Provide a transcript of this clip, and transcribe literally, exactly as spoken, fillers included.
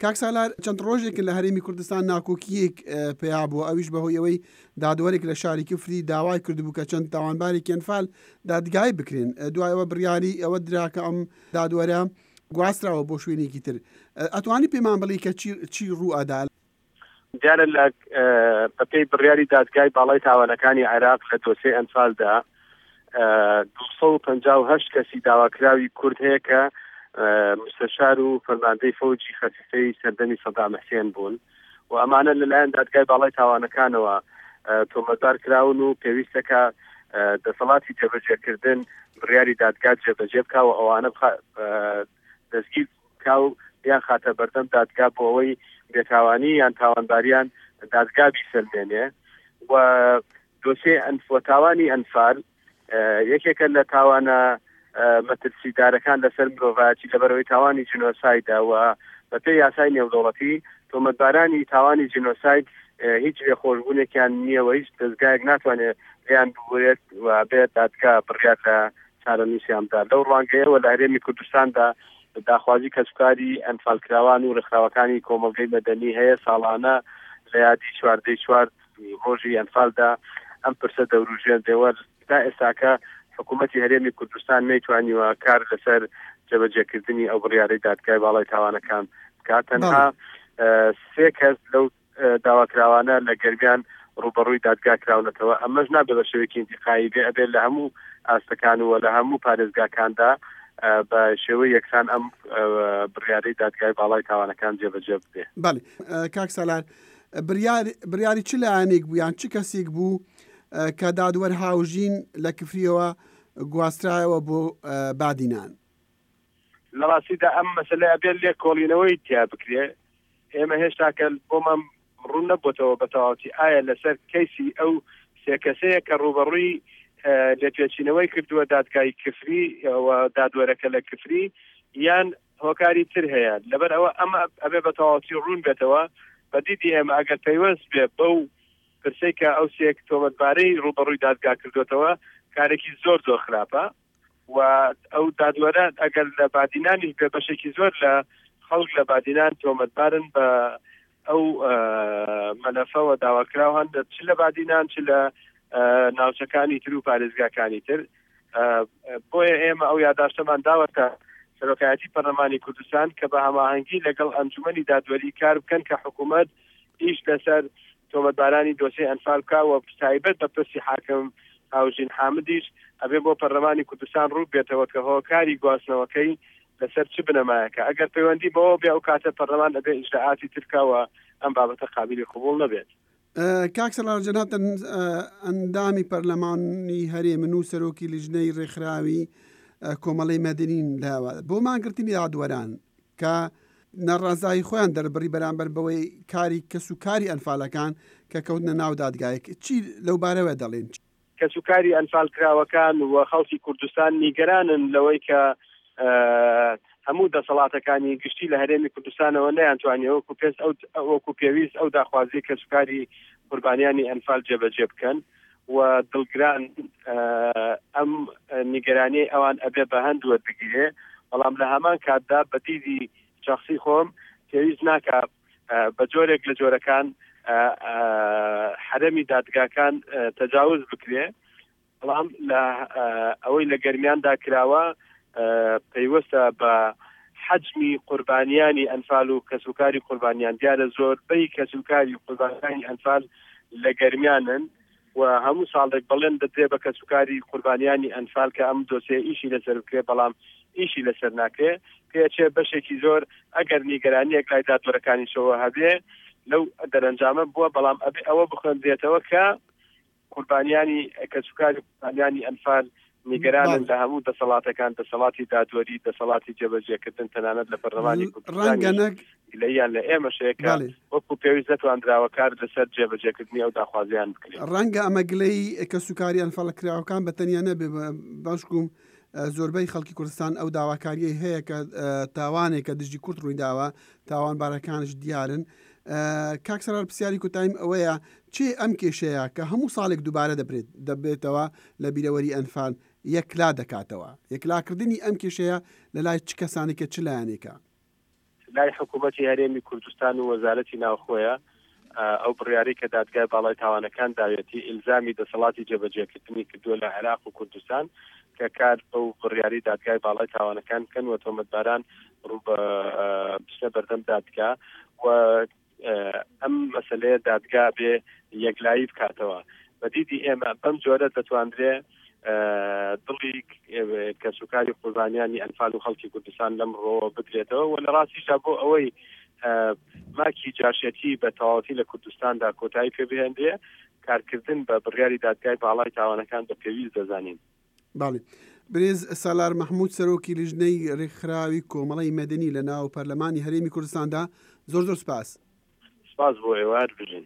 کاک سالار چەند ڕۆژێکن لە هەرێمی کوردستان ناکۆکیەک پێیا بووە، ئەویش بەهۆی ئەوەی دادوەرێک لە شاری کفری داوای کردبوو کە چەند تاوانبارێکی ئەنفال دادگای بکرێن، دوایەوە بڕیاری ئەوە دراکە ئەم دادوەرە گواستراوە بۆ شوێنێکی تر. ئەتوانی پێمان بڵێ کە چی ڕوو ئەدا؟ دیارە لە بەپێی بڕیاری دادگای باڵای تاوانەکانی عێراق لە دۆسێ ئەنفالدا دووسەد و پەنجا و هەشت کەسی داواکراوی کورد هەیە کە مستەشار و فەرماندەی فەوجی خەفیفەی سەردەمی سەدام حوسێن بوون و ئەمانە لەلایەن دادگای باڵای تاوانەکانەوە تۆمەتبار کراون و پێویستەکە دەسەڵاتی جێبەجێکردن بڕیاری دادگا جێبەجێ بکا و ئەوانە دەستگیر بکا و یان خاتە بەردەم دادگا بۆ ئەوەی بێتاوانی یان تاوانباریان دادگا بیسەلمێنێ. و دۆسێ تاوانی ئەنفال یەکێکە لە تاوانە مەترسیدارەکان لەسەر مرۆڤایەتی لەبەرەوەی تاوانی جنۆسایددا و بەپێی یاسای نێودەوڵەتی تۆمەتبارانی تاوانی جنۆساید هیچ لێخۆشبوونێکیان نییە و هیچ دەستگایەک ناتوانێت لیان بگوێت و بێت دادگا بڕیار لە چارەنووسیاندا. لەو ڕوانگەیەوە لە هەرێمی کوردستاندا داخوازی کەسوکاری ئەنفالکراوان و ڕێکخراوەکانی کۆمەلگەی مەدەنی هەیە ساڵانە لە یادی چواردەی چوار ڕۆژی ئەنفالدا ئەم پرسە دەوروژێنرێەوە. تا ئێستاکە حکوومەتی هەرێمی کوردستان نەیتوانیوە کار لەسەر جێبەجێکردنی ئەو بڕیارەی دادگای باڵای تاوانەکان بکات. تەنها سێ کەس لەو داواکراوانە لە گەرمیان ڕوبەڕووی دادگا کراونەتەوە. ئەمەش نابێت بە شێوەیەکی ئینتیقایی بێ، ئەبێت لە هەموو ئاستەکان و لە هەموو پارێزگاکاندا بە شێوەی یەکسان ئەم بڕیارەی دادگای باڵای تاوانەکان جێبەجێ بێ. بەڵێ کاک سالار، بڕیاری چ لایەنێک بوو یان چ کەسێک بوو کە دادوەر هاوژین لە کفریەوە گواسترایەوە بۆ بادینان؟ لە ڕاستیدا ئەم مەسەلە ئەبێت لێ کۆڵینەوەی تیا بکرێ. ئێمە هێشتا کە بۆمان ڕوو نەبووتەوە بە تەواوەتی ئایا لەسەر کەیسی ئەو سێ کەسەیە کە ڕوبەڕووی لە پێچینەوەی کردووە دادگای کفری و دادوەرەکە لە کفری یان هۆکاری تر هەیە. لەبەر ئەوە ئەمە ئەبێ بە تەواوەتی ڕوون بێتەوە. بەدیدی ئێمە ئەگەر پەیوەست بێ بەو پرسەی کە ئەو سێک تۆمەتبارەی ڕوبەڕووی دادگا کردوێتەوە کارێکی زۆر زۆر خراپە و ئەو دادوەرە ئەگەر لە بادینانی بێ بەشێکی زۆر لە خەڵک لە بادینان تۆمەتبارن بە ئەو مەلەفەوە داواکراو هەن چ لە بادینان چ لە ناوچەکانی تر و پارێزگاکانی تر. بۆیە ئێمە ئەو یادداشتەمان داوەتە سەرۆکایەتی پەرلەمانی کوردستان کە بە هەماهەنگی لەگەڵ ئەنجومەنی دادوەری کار بکەن کە حکوومەت ئیش لەسەر تۆمەتبارانی دۆسێ ئەنفال بکا و تایبەت بە پرسی حاکم هاوژین حامدیش ئەبێ بۆ پەرلەمانی کوردستان ڕوو بێتەوە کە هۆکاری گواستنەوەکەی لەسەر چ بنەمایەکە. ئەگەر پەیوەندی بەوە بێ ئەو کاتە پەرلەمان ئەبێ ئیجراعاتی ترکاوە ئەم بابەتە قابلی قبول نەبێت. کاک سالار جەنابەت ئەندامی پەرلەمانی هەرێمن و سەرۆکی لیژنەی ڕێکخراوی کۆمەڵەی مەدەنین لاوە بۆ مانگرتنی دادوەران کە نەڕازایی خۆیان دەربڕی بەرامبەر بەوەی کاری کەسوکاری ئەنفالەکان کە کەوتنە ناو دادگایەک. چی لەو بارەوە دەڵێن؟ کەسوکاری ئەنفال کراوەکان و خەڵکی کوردستان نیگەرانن لەوەی کە هەموو دەسەڵاتەکانی گشتی لە هەرێمی کوردستانەوە نەیانتوانێت وەکو پێست وەکو پێویست ئەو داخوازی کەسوکاری قوربانیانی ئەنفال جێبەجێ بکەن و دڵگران ئەم نیگەرانی ئەوان ئەبێ بە هەند وەربگیرێ. بەڵام لە هەمان کاتدا بە دیدی شخصی خۆم پێویست ناکە بە جۆرێک لە جۆرەکان حرەمی دادگاکان تەجاوز بکرێ. بەڵام لە ئەوەی لە گەرمیاندا کراوە پەیوەستە بە حەجمی قوربانیانی ئەنفال و کەسوکاری قوربانیان. دیارە زۆربەی کەسوکاری قوربانیانی ئەنفال لە گەرمیانن و هەموو ساڵێک بەڵێن دەدرێ بە کەسوکاری قوربانیانی ئەنفال کە ئەم دۆسێ ئیشی لەسەر بکرێ، بەڵام ئیشی لەسەر ناکرێ. پێچێ بەشێکی زۆر ئەگەر نیگەرانیەک لای دادوەرەکانیشەوە هەبێ لەو دەرەنجامە بووە، بەڵام ئەبێ ئەوە بخوێندرێتەوە کە قوربانیانی کەسوکاری قوربانیانی ئەنفال نیگەرانن لە هەموو دەسەڵاتەکان، دەسەڵاتی دادوەری، دەسەڵاتی جێبەجێکردن تەنانەت لە پەرلەمانی کوردستان لەیان لە ئێمەشەیەکە وەکو پێویست نەتواندراوە کار لەسەر جێبەجێکردنی ئەو داخوازیان بکرێت. ڕەنگە ئەمە گلەی کەسوکاری ئەنفال کراوەکان بەتەنیا نەبێ، باشکوم زۆربەی خەڵکی کوردستان ئەو داواکاریە هەیە کە تاوانێک کە دژی کورد ڕووی داوە، تاوانبارەکانش دیارن. کاک سەرار پرسیاری کوتایم ئەوەیە چێ ئەم کێشەیە کە هەموو ساڵێک دووبارە دەبرێت دەبێتەوە لە بیرەوەری ئەنفال یەکلا دەکاتەوە. یەکلاکردنی ئەم کێشەیە لە لای چ کەسانێکە چ لایەنێکە؟ لای حکوومەتی هەرێمی کوردستان و وەزارەتی ناوخۆیە ئەو بڕیاری کە دادگای باڵای تاوانەکان داوێتی ئیلزامی دەسەڵاتی جێبەجێکردنی کردووە لە عێراق و کوردستان کە کار بەو بڕیاری دادگای باڵای تاوانەکان بکەن و تۆمەتباران ڕوو بە بچنە بەردەم دادگا و ئەم مەسەلەیە دادگا بێ یەکلایی بکاتەوە. بەدیدی ئێمە بەم جۆرە دەتواندرێ دڵی کەسوکاری قوربانیانی ئەنفال و خەڵکی کوردستان لەم ڕۆ بدرێتەوە و لە ڕاستیشدا بۆ ئەوەی ماکی جاشەتی بە تەواوەتی لە کوردستاندا کۆتایی پێبهێندێ کارکردن بە بڕیاری دادگای باڵای تاوانەکان بە پێویست دەزانین. باڵێ برێز سالار مەحموود سەرۆکی لیژنەی ڕێکخراوی کۆمەڵی مەدەنی لە ناو پەرلەمانی هەرێمی کوردستاندا زۆر زۆر سپاس. سپاس بۆ ئێوە بژین.